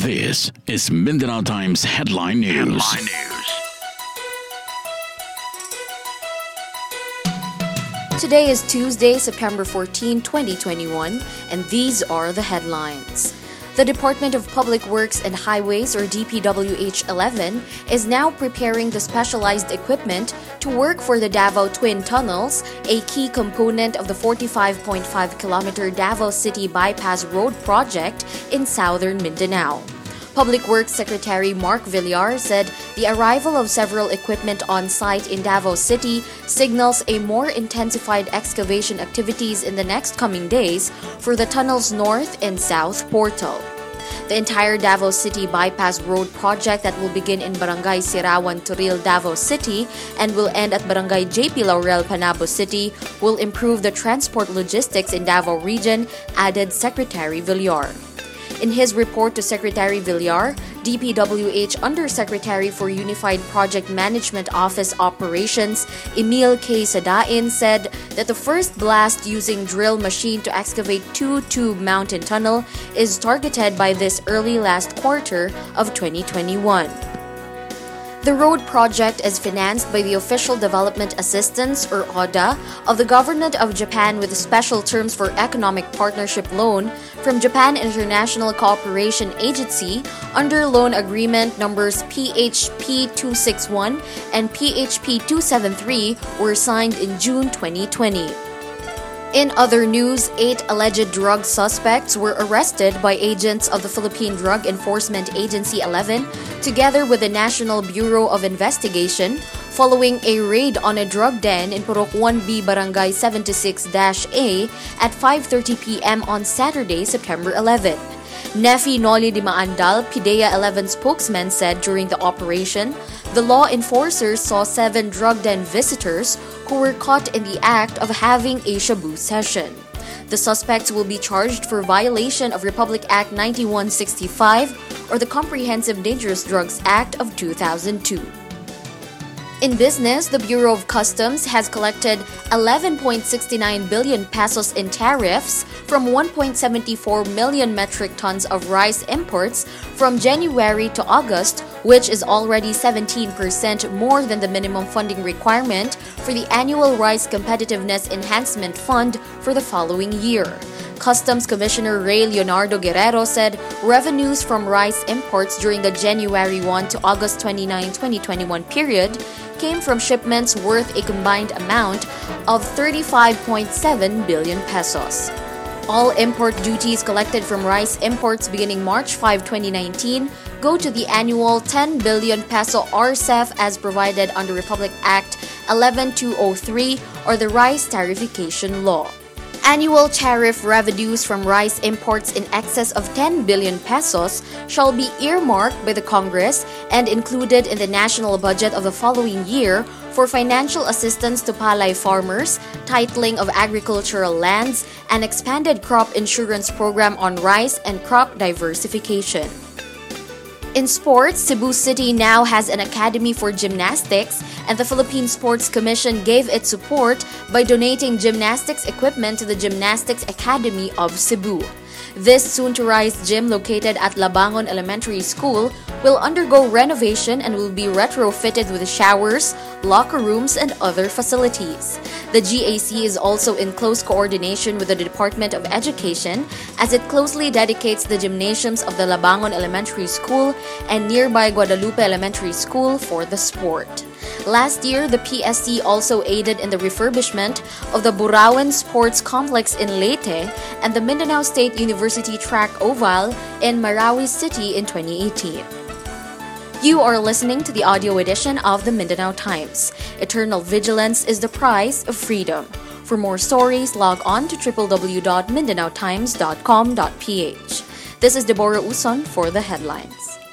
This is Mindanao Times Headline News. Today is Tuesday, September 14, 2021, and these are the headlines. The Department of Public Works and Highways, or DPWH-11, is now preparing the specialized equipment to work for the Davao Twin Tunnels, a key component of the 45.5-kilometer Davao City Bypass Road project in southern Mindanao. Public Works Secretary Mark Villar said the arrival of several equipment on site in Davao City signals a more intensified excavation activities in the next coming days for the tunnel's north and south portal. The entire Davao City Bypass Road project that will begin in Barangay Sirawan, Turil, Davao City and will end at Barangay JP Laurel, Panabo City will improve the transport logistics in Davao region, added Secretary Villar. In his report to Secretary Villar, DPWH Undersecretary for Unified Project Management Office Operations, Emil K. Sadain, said that the first blast using drill machine to excavate two-tube mountain tunnel is targeted by this early last quarter of 2021. The road project is financed by the Official Development Assistance, or ODA, of the Government of Japan with special terms for economic partnership loan from Japan International Cooperation Agency under loan agreement numbers PHP 261 and PHP 273 were signed in June 2020. In other news, 8 alleged drug suspects were arrested by agents of the Philippine Drug Enforcement Agency 11 together with the National Bureau of Investigation following a raid on a drug den in Purok 1B Barangay 76-A at 5:30 p.m. on Saturday, September 11. Nefi Noli Di Maandal, PIDEA 11 spokesman, said during the operation, the law enforcers saw 7 drug den visitors who were caught in the act of having a shabu session. The suspects will be charged for violation of Republic Act 9165 or the Comprehensive Dangerous Drugs Act of 2002. In business, the Bureau of Customs has collected 11.69 billion pesos in tariffs from 1.74 million metric tons of rice imports from January to August, which is already 17% more than the minimum funding requirement for the annual Rice Competitiveness Enhancement Fund for the following year. Customs Commissioner Ray Leonardo Guerrero said revenues from rice imports during the January 1 to August 29, 2021 period came from shipments worth a combined amount of 35.7 billion pesos. All import duties collected from rice imports beginning March 5, 2019 go to the annual 10 billion peso RCEF as provided under Republic Act 11203 or the Rice Tariffication Law. Annual tariff revenues from rice imports in excess of 10 billion pesos shall be earmarked by the Congress and included in the national budget of the following year for financial assistance to palay farmers, titling of agricultural lands, and expanded crop insurance program on rice and crop diversification. In sports, Cebu City now has an academy for gymnastics, and the Philippine Sports Commission gave its support by donating gymnastics equipment to the Gymnastics Academy of Cebu. This soon-to-rise gym located at Labangon Elementary School will undergo renovation and will be retrofitted with showers, locker rooms, and other facilities. The GAC is also in close coordination with the Department of Education as it closely dedicates the gymnasiums of the Labangon Elementary School and nearby Guadalupe Elementary School for the sport. Last year, the PSC also aided in the refurbishment of the Burauen Sports Complex in Leyte and the Mindanao State University Track Oval in Marawi City in 2018. You are listening to the audio edition of the Mindanao Times. Eternal vigilance is the price of freedom. For more stories, log on to www.mindanaotimes.com.ph. This is Deborah Uson for the headlines.